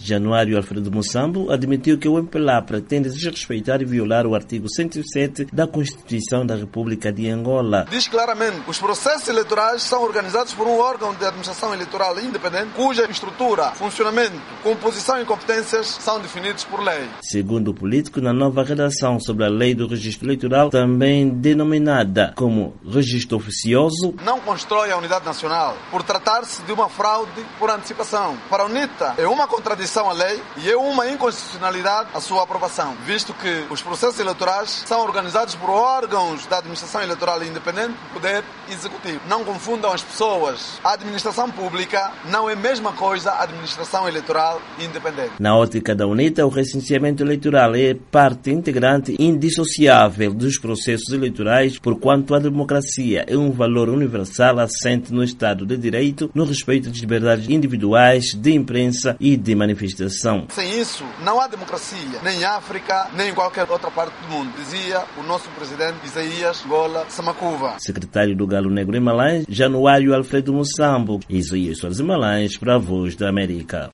Januário Alfredo Moçambo admitiu que o MPLA pretende desrespeitar e violar o artigo 107 da Constituição da República de Angola. Diz claramente que os processos eleitorais são organizados por um órgão de administração eleitoral independente, cuja estrutura, funcionamento, composição e competências são definidos por lei. Segundo o político, na nova redação sobre a lei do registro eleitoral, também denominada como registro oficioso, não constrói a unidade nacional por tratar-se de uma fraude por antecipação. Para a UNITA é uma contradição à lei e é uma inconstitucionalidade a sua aprovação, visto que os processos eleitorais são organizados por órgãos da administração eleitoral independente do poder executivo. Não confundam as pessoas. A administração pública não é a mesma coisa a administração eleitoral independente. Na ótica da UNITA, o recenseamento eleitoral é parte integrante indissociável dos processos eleitorais, porquanto a democracia é um valor universal assente no Estado de Direito, no respeito às liberdades individuais, de imprensa e de manifestação. Sem isso, não há democracia, nem em África, nem em qualquer outra parte do mundo, dizia o nosso presidente Isaías Gola Samakuva. Secretário do Galo Negro em Malães, Januário Alfredo Moçambo. Isaías Soares em Malães, para a Voz da América.